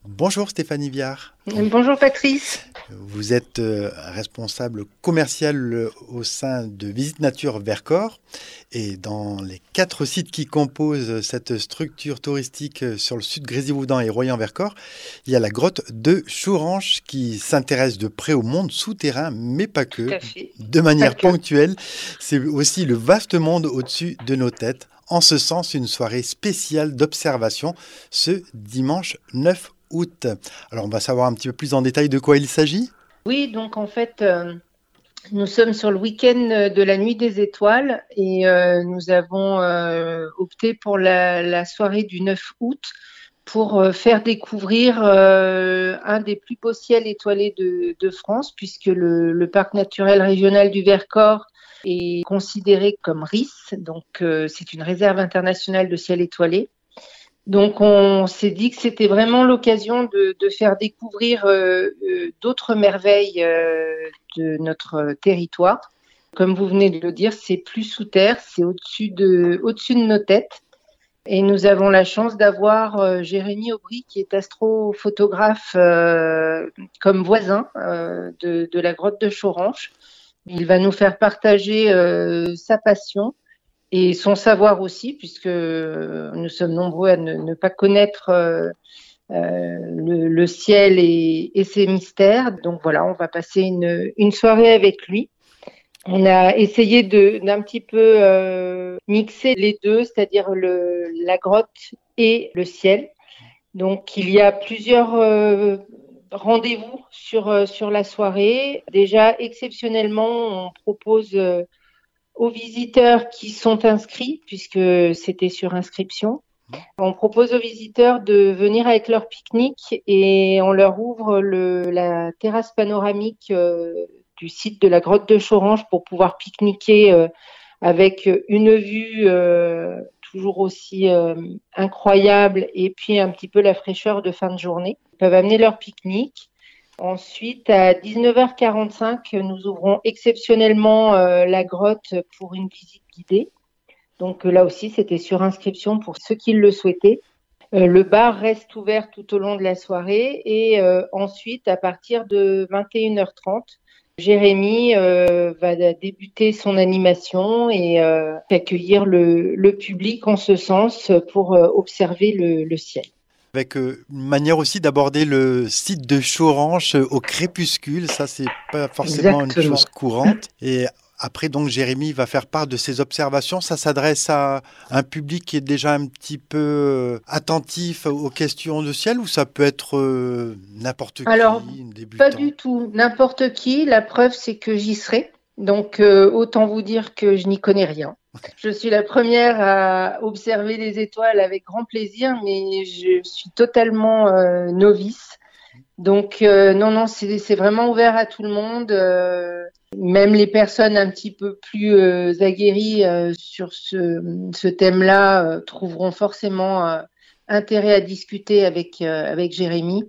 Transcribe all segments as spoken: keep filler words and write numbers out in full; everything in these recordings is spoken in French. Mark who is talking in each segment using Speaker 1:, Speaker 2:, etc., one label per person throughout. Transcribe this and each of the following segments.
Speaker 1: Bonjour Stéphanie Viard.
Speaker 2: Bonjour Patrice.
Speaker 1: Vous êtes euh, responsable commercial euh, au sein de Visite Nature Vercors et dans les quatre sites qui composent cette structure touristique euh, sur le sud Grésivaudan et Royan-Vercors, il y a la grotte de Chouranche qui s'intéresse de près au monde souterrain, mais pas que,
Speaker 2: Tout à fait.
Speaker 1: de manière
Speaker 2: Pas que.
Speaker 1: ponctuelle. C'est aussi le vaste monde au-dessus de nos têtes. En ce sens, une soirée spéciale d'observation ce dimanche neuf août. Alors, on va savoir un petit peu plus en détail de quoi il s'agit.
Speaker 2: Oui, donc en fait, euh, nous sommes sur le week-end de la Nuit des Étoiles et euh, nous avons euh, opté pour la, la soirée du neuf août pour euh, faire découvrir euh, un des plus beaux ciels étoilés de, de France, puisque le, le parc naturel régional du Vercors est considéré comme R I S, donc euh, c'est une réserve internationale de ciel étoilé. Donc, on s'est dit que c'était vraiment l'occasion de, de faire découvrir euh, euh, d'autres merveilles euh, de notre territoire. Comme vous venez de le dire, c'est plus sous terre, c'est au-dessus de, au-dessus de nos têtes. Et nous avons la chance d'avoir euh, Jérémy Aubry, qui est astrophotographe, euh, comme voisin euh, de, de la grotte de Chouranche. Il va nous faire partager euh, sa passion et son savoir aussi, puisque nous sommes nombreux à ne, ne pas connaître euh, euh, le, le ciel et, et ses mystères. Donc voilà, on va passer une, une soirée avec lui. On a essayé de, d'un petit peu euh, mixer les deux, c'est-à-dire le, la grotte et le ciel. Donc il y a plusieurs euh, rendez-vous sur, euh, sur la soirée. Déjà, exceptionnellement, on propose euh, aux visiteurs qui sont inscrits, puisque c'était sur inscription. On propose aux visiteurs de venir avec leur pique-nique et on leur ouvre le, la terrasse panoramique euh, du site de la grotte de Chouranche pour pouvoir pique-niquer euh, avec une vue euh, toujours aussi euh, incroyable et puis un petit peu la fraîcheur de fin de journée. Ils peuvent amener leur pique-nique. Ensuite, à dix-neuf heures quarante-cinq, nous ouvrons exceptionnellement euh, la grotte pour une visite guidée. Donc là aussi, c'était sur inscription pour ceux qui le souhaitaient. Euh, le bar reste ouvert tout au long de la soirée et euh, ensuite, à partir de vingt et une heures trente, Jérémy euh, va débuter son animation et euh, accueillir le, le public en ce sens pour euh, observer le, le ciel.
Speaker 1: Avec euh, une manière aussi d'aborder le site de Chouranche euh, au crépuscule. Ça, c'est pas forcément
Speaker 2: Exactement.
Speaker 1: une chose courante. Et après, donc, Jérémy va faire part de ses observations. Ça s'adresse à un public qui est déjà un petit peu euh, attentif aux questions de ciel ou ça peut être euh, n'importe qui,
Speaker 2: Alors,
Speaker 1: une débutant?
Speaker 2: pas du tout. N'importe qui. La preuve, c'est que j'y serai. Donc, euh, autant vous dire que je n'y connais rien. Je suis la première à observer les étoiles avec grand plaisir, mais je suis totalement euh, novice. Donc, euh, non, non, c'est, c'est vraiment ouvert à tout le monde. Euh, même les personnes un petit peu plus euh, aguerries euh, sur ce, ce thème-là euh, trouveront forcément euh, intérêt à discuter avec, euh, avec Jérémy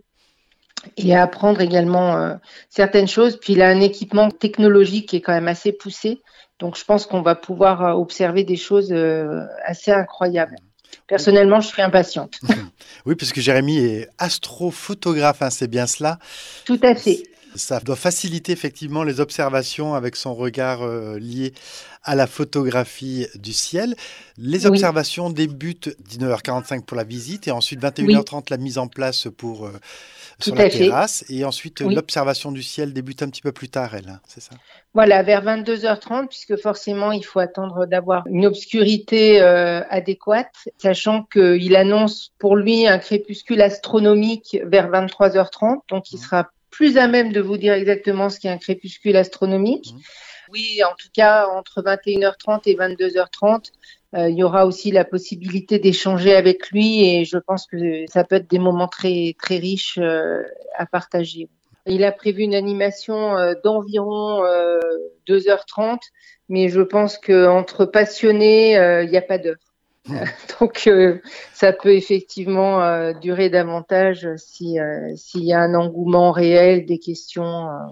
Speaker 2: et à apprendre également euh, certaines choses. Puis il a un équipement technologique qui est quand même assez poussé. Donc je pense qu'on va pouvoir euh, observer des choses euh, assez incroyables. Personnellement, je suis impatiente.
Speaker 1: Oui, parce que Jérémy est astrophotographe, hein, c'est bien cela.
Speaker 2: Tout à fait.
Speaker 1: Ça doit faciliter effectivement les observations avec son regard euh, lié à la photographie du ciel. Les
Speaker 2: Oui,
Speaker 1: observations débutent dix-neuf heures quarante-cinq pour la visite et ensuite vingt et une heures
Speaker 2: oui,
Speaker 1: trente la mise en place pour, euh,
Speaker 2: tout
Speaker 1: sur la
Speaker 2: à fait.
Speaker 1: terrasse. Et ensuite
Speaker 2: Oui.
Speaker 1: l'observation du ciel débute un petit peu plus tard, elle, hein, c'est ça?
Speaker 2: Voilà, vers vingt-deux heures trente, puisque forcément, il faut attendre d'avoir une obscurité euh, adéquate, sachant qu'il annonce pour lui un crépuscule astronomique vers vingt-trois heures trente, donc il
Speaker 1: Mmh.
Speaker 2: sera plus à même de vous dire exactement ce qu'est un crépuscule astronomique.
Speaker 1: Mmh.
Speaker 2: Oui, en tout cas, entre vingt et une heures trente et vingt-deux heures trente, euh, il y aura aussi la possibilité d'échanger avec lui et je pense que ça peut être des moments très, très riches euh, à partager. Il a prévu une animation euh, d'environ euh, deux heures trente, mais je pense qu'entre passionnés, euh, il n'y a pas d'heure.
Speaker 1: Mmh.
Speaker 2: Donc, euh, ça peut effectivement euh, durer davantage si, euh, s'il y a un engouement réel, des questions. Euh,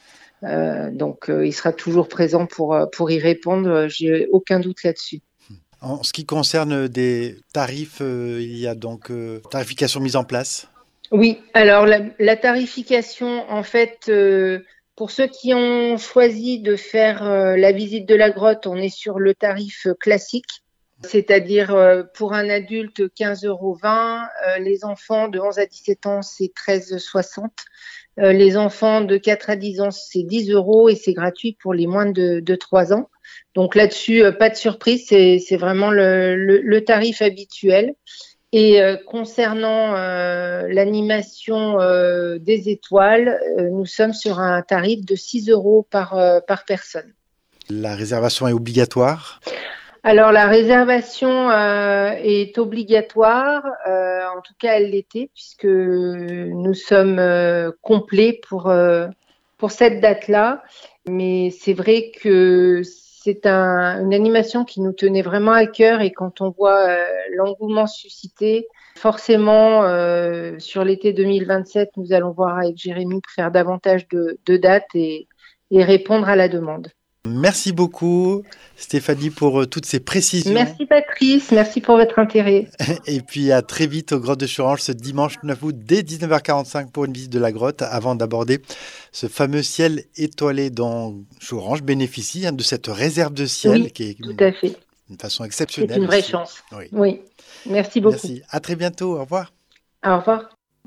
Speaker 2: euh, donc, euh, il sera toujours présent pour, pour y répondre. J'ai aucun doute là-dessus.
Speaker 1: En ce qui concerne des tarifs, euh, il y a donc euh, tarification mise en place.
Speaker 2: Oui, alors la, la tarification, en fait, euh, pour ceux qui ont choisi de faire euh, la visite de la grotte, on est sur le tarif classique, c'est-à-dire euh, pour un adulte quinze euros vingt, euh, les enfants de onze à dix-sept ans c'est treize euros soixante, euh, les enfants de quatre à dix ans c'est dix euros et c'est gratuit pour les moins de, de trois ans. Donc là-dessus, euh, pas de surprise, c'est, c'est vraiment le, le, le tarif habituel. Et euh, concernant euh, l'animation euh, des étoiles, euh, nous sommes sur un tarif de six euros par, euh, par personne.
Speaker 1: La réservation est obligatoire?
Speaker 2: Alors la réservation euh, est obligatoire, euh, en tout cas elle l'était, puisque nous sommes euh, complets pour, euh, pour cette date-là. Mais c'est vrai que c'est un, une animation qui nous tenait vraiment à cœur et quand on voit euh, l'engouement suscité, forcément euh, sur l'été deux mille vingt-sept, nous allons voir avec Jérémy pour faire davantage de, de dates et, et répondre à la demande.
Speaker 1: Merci beaucoup, Stéphanie, pour euh, toutes ces précisions.
Speaker 2: Merci Patrice, merci pour votre intérêt.
Speaker 1: Et puis à très vite aux grottes de Chorange ce dimanche neuf août dès dix-neuf heures quarante-cinq pour une visite de la grotte avant d'aborder ce fameux ciel étoilé dont Chorange bénéficie, hein, de cette réserve de ciel
Speaker 2: Oui,
Speaker 1: qui est
Speaker 2: tout
Speaker 1: une,
Speaker 2: à fait.
Speaker 1: une façon
Speaker 2: C'est
Speaker 1: exceptionnelle
Speaker 2: une vraie
Speaker 1: aussi.
Speaker 2: chance.
Speaker 1: Oui.
Speaker 2: Oui, merci beaucoup.
Speaker 1: Merci. À très bientôt. Au revoir.
Speaker 2: Au revoir.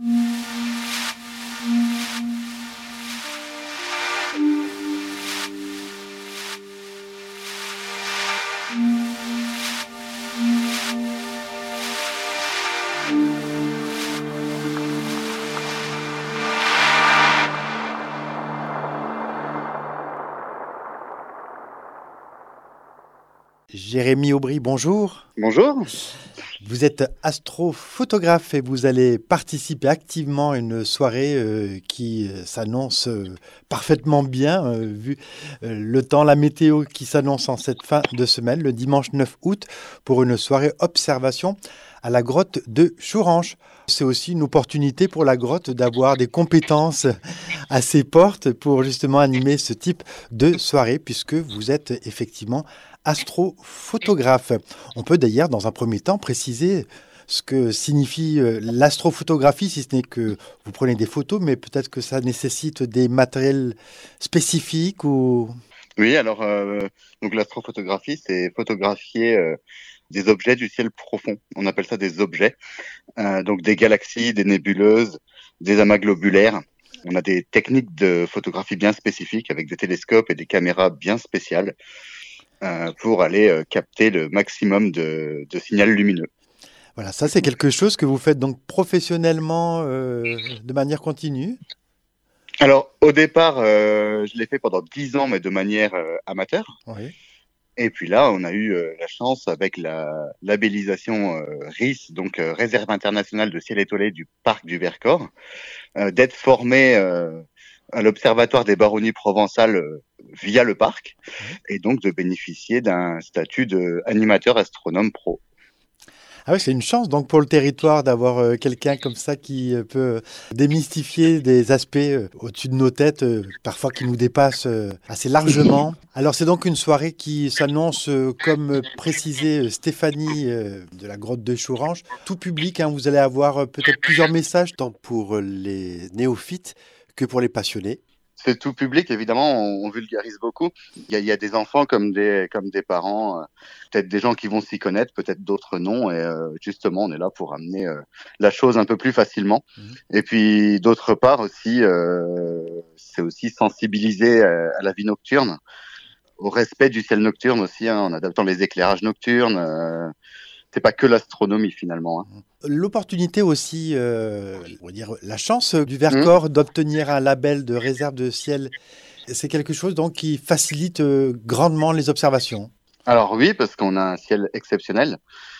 Speaker 1: Jérémy Aubry, bonjour.
Speaker 3: Bonjour.
Speaker 1: Vous êtes astrophotographe et vous allez participer activement à une soirée euh, qui euh, s'annonce euh, parfaitement bien, euh, vu euh, le temps, la météo qui s'annonce en cette fin de semaine, le dimanche neuf août, pour une soirée observation à la grotte de Chorange. C'est aussi une opportunité pour la grotte d'avoir des compétences à ses portes pour justement animer ce type de soirée, puisque vous êtes effectivement astrophotographe. On peut d'ailleurs, dans un premier temps, préciser ce que signifie euh, l'astrophotographie, si ce n'est que vous prenez des photos, mais peut-être que ça nécessite des matériels spécifiques ou...
Speaker 3: Oui, alors euh, donc l'astrophotographie, c'est photographier euh, des objets du ciel profond. On appelle ça des objets, euh, donc des galaxies, des nébuleuses, des amas globulaires. On a des techniques de photographie bien spécifiques avec des télescopes et des caméras bien spéciales euh, pour aller euh, capter le maximum de, de signal lumineux.
Speaker 1: Voilà, ça c'est quelque chose que vous faites donc professionnellement euh, de manière continue.
Speaker 3: Alors au départ, euh, je l'ai fait pendant dix ans, mais de manière euh, amateur.
Speaker 1: Oui.
Speaker 3: Et puis là, on a eu euh, la chance avec la labellisation euh, R I S, donc euh, Réserve internationale de ciel étoilé du parc du Vercors, euh, d'être formé euh, à l'Observatoire des Baronnies provençales euh, via le parc, et donc de bénéficier d'un statut d'animateur astronome pro.
Speaker 1: Ah oui, c'est une chance donc pour le territoire d'avoir euh, quelqu'un comme ça qui euh, peut démystifier des aspects euh, au-dessus de nos têtes, euh, parfois qui nous dépassent euh, assez largement. Alors c'est donc une soirée qui s'annonce, euh, comme précisait euh, Stéphanie euh, de la grotte de Chorange, tout public, hein. Vous allez avoir euh, peut-être plusieurs messages, tant pour les néophytes que pour les passionnés.
Speaker 3: C'est tout public, évidemment, on, on vulgarise beaucoup. Il y a, il y a des enfants comme des, comme des parents, euh, peut-être des gens qui vont s'y connaître, peut-être d'autres non. Et euh, justement, on est là pour amener euh, la chose un peu plus facilement. Mmh. Et puis, d'autre part aussi, euh, c'est aussi sensibiliser à, à la vie nocturne, au respect du ciel nocturne aussi, hein, en adaptant les éclairages nocturnes. Euh, c'est pas que l'astronomie finalement, hein.
Speaker 1: L'opportunité aussi, euh, on va dire la chance du Vercors mmh. d'obtenir un label de réserve de ciel, c'est quelque chose donc qui facilite euh, grandement les observations.
Speaker 3: Alors oui, parce qu'on a un ciel exceptionnel.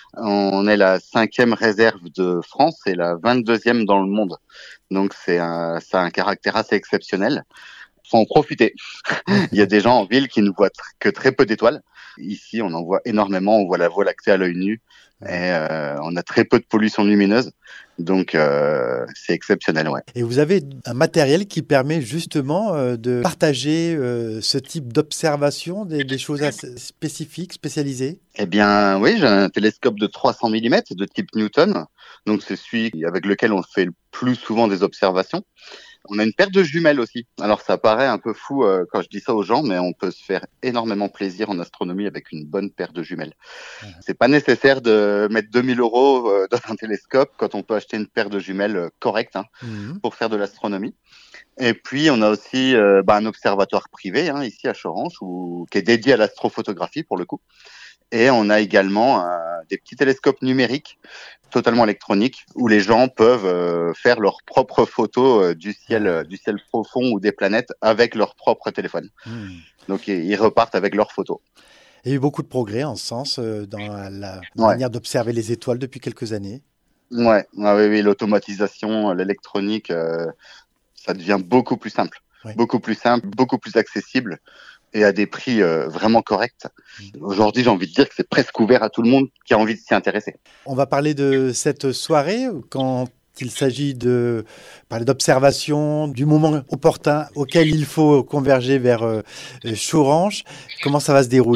Speaker 3: On est la cinquième réserve de France et la vingt-deuxième dans le monde. Donc c'est un, ça a un caractère assez exceptionnel. Faut en profiter. Il y a des gens en ville qui ne voient tr- que très peu d'étoiles. Ici, on en voit énormément. On voit la Voie lactée à l'œil nu. Et euh, on a très peu de pollution lumineuse. Donc, euh, c'est exceptionnel, ouais.
Speaker 1: Et vous avez un matériel qui permet justement euh, de partager euh, ce type d'observation, des, des choses assez spécifiques, spécialisées?
Speaker 3: Eh bien, oui, j'ai un télescope de trois cents millimètres de type Newton. Donc, c'est celui avec lequel on fait le plus souvent des observations. On a une paire de jumelles aussi. Alors ça paraît un peu fou euh, quand je dis ça aux gens, mais on peut se faire énormément plaisir en astronomie avec une bonne paire de jumelles. Mmh. C'est pas nécessaire de mettre deux mille euros euh, dans un télescope quand on peut acheter une paire de jumelles euh, correcte hein, mmh. pour faire de l'astronomie. Et puis on a aussi euh, bah, un observatoire privé hein, ici à Choranche où, qui est dédié à l'astrophotographie pour le coup. Et on a également euh, des petits télescopes numériques totalement électroniques où les gens peuvent euh, faire leurs propres photos euh, du ciel, euh, du ciel profond ou des planètes avec leur propre téléphone. Mmh. Donc ils repartent avec leurs photos.
Speaker 1: Il y a eu beaucoup de progrès en ce sens euh, dans la, la ouais. manière d'observer les étoiles depuis quelques années.
Speaker 3: Ouais, ah, oui, oui, l'automatisation, l'électronique, euh, ça devient beaucoup plus simple, ouais. beaucoup plus simple, beaucoup plus accessible. Et à des prix euh, vraiment corrects. Aujourd'hui, j'ai envie de dire que c'est presque ouvert à tout le monde qui a envie de s'y intéresser.
Speaker 1: On va parler de cette soirée quand il s'agit de parler d'observation, du moment opportun auquel il faut converger vers euh, Choranche. Comment ça va se dérouler ?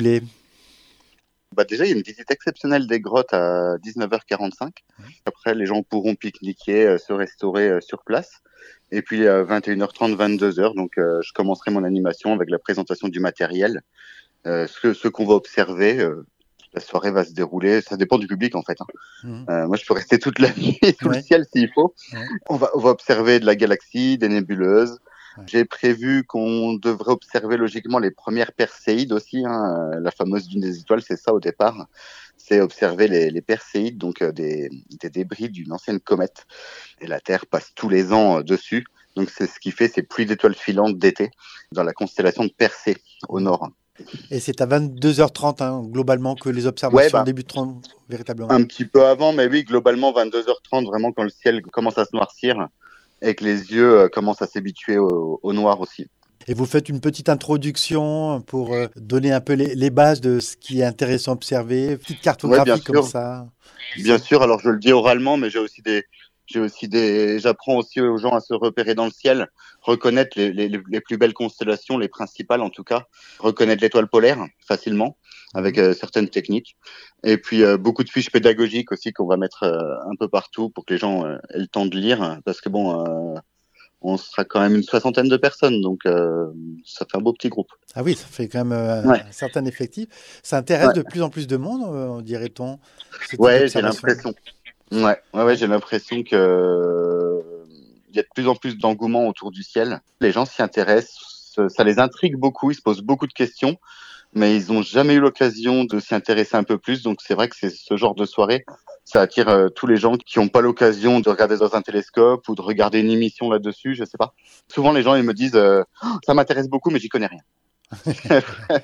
Speaker 3: Bah déjà, il y a une visite exceptionnelle des grottes à dix-neuf heures quarante-cinq. Après, les gens pourront pique-niquer, euh, se restaurer euh, sur place. Et puis à vingt et une heures trente, vingt-deux heures, donc euh, je commencerai mon animation avec la présentation du matériel. Euh, ce, ce qu'on va observer, euh, la soirée va se dérouler, ça dépend du public en fait. Hein. Mmh. Euh, moi je peux rester toute la nuit sous ouais. le ciel s'il faut. Ouais. On, va, on va observer de la galaxie, des nébuleuses. Ouais. J'ai prévu qu'on devrait observer logiquement les premières Perséides aussi. Hein. La fameuse dune des étoiles, c'est ça au départ. C'est observer les, les Perséides, donc euh, des, des débris d'une ancienne comète. Et la Terre passe tous les ans euh, dessus. Donc c'est ce qui fait ces pluies d'étoiles filantes d'été dans la constellation de Persée au nord.
Speaker 1: Et c'est à vingt-deux heures trente hein, globalement que les observations ouais, bah, débuteront véritablement.
Speaker 3: Un petit peu avant, mais oui, globalement vingt-deux heures trente, vraiment quand le ciel commence à se noircir et que les yeux euh, commencent à s'habituer au, au noir aussi.
Speaker 1: Et vous faites une petite introduction pour euh, donner un peu les, les bases de ce qui est intéressant à observer, une petite cartographie ouais, comme ça.
Speaker 3: Bien sûr, alors je le dis oralement, mais j'ai aussi des, j'ai aussi des, j'apprends aussi aux gens à se repérer dans le ciel, reconnaître les, les, les plus belles constellations, les principales en tout cas, reconnaître l'étoile polaire facilement avec euh, certaines techniques, et puis euh, beaucoup de fiches pédagogiques aussi qu'on va mettre euh, un peu partout pour que les gens euh, aient le temps de lire, parce que bon. Euh, on sera quand même une soixantaine de personnes, donc euh, ça fait un beau petit groupe.
Speaker 1: Ah oui, ça fait quand même euh, ouais. un certain effectif. Ça intéresse ouais. de plus en plus de monde, euh, dirait-on.
Speaker 3: Ouais, j'ai l'impression. Ouais, ouais, ouais, j'ai l'impression que il y a de plus en plus d'engouement autour du ciel. Les gens s'y intéressent, ça les intrigue beaucoup, ils se posent beaucoup de questions, mais ils n'ont jamais eu l'occasion de s'y intéresser un peu plus. Donc c'est vrai que c'est ce genre de soirée. Ça attire euh, tous les gens qui n'ont pas l'occasion de regarder dans un télescope ou de regarder une émission là-dessus, je sais pas. Souvent, les gens ils me disent euh, oh, « ça m'intéresse beaucoup, mais j'y connais rien ».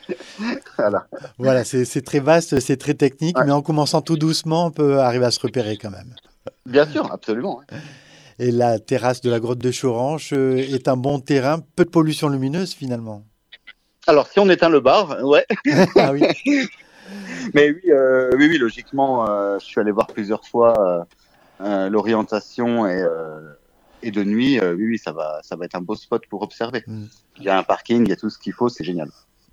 Speaker 1: Voilà, voilà c'est, c'est très vaste, c'est très technique, ouais. mais en commençant tout doucement, on peut arriver à se repérer quand même.
Speaker 3: Bien sûr, absolument. Ouais.
Speaker 1: Et la terrasse de la grotte de Choranche est un bon terrain, peu de pollution lumineuse finalement.
Speaker 3: Alors, si on éteint le bar, ouais.
Speaker 1: Ah oui.
Speaker 3: Mais oui, euh, oui, oui, logiquement, euh, je suis allé voir plusieurs fois euh, euh, l'orientation et, euh, et de nuit, euh, oui, oui, ça va, ça va être un beau spot pour observer. Mm. Il y a un parking, il y a tout ce qu'il faut, c'est génial.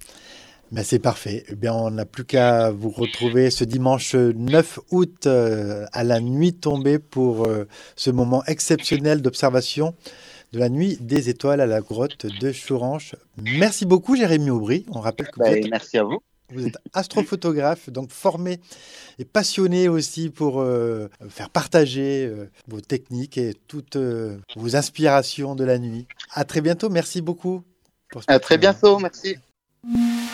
Speaker 1: Ben c'est parfait. Eh bien, on n'a plus qu'à vous retrouver ce dimanche neuf août euh, à la nuit tombée pour euh, ce moment exceptionnel d'observation de la nuit des étoiles à la grotte de Choranche. Merci beaucoup, Jérémy Aubry. On rappelle que
Speaker 3: ben,
Speaker 1: vous êtes...
Speaker 3: Merci à vous.
Speaker 1: Vous êtes astrophotographe, donc formé et passionné aussi pour euh, faire partager euh, vos techniques et toutes euh, vos inspirations de la nuit. À très bientôt, merci beaucoup.
Speaker 3: Pour ce à très bientôt, merci.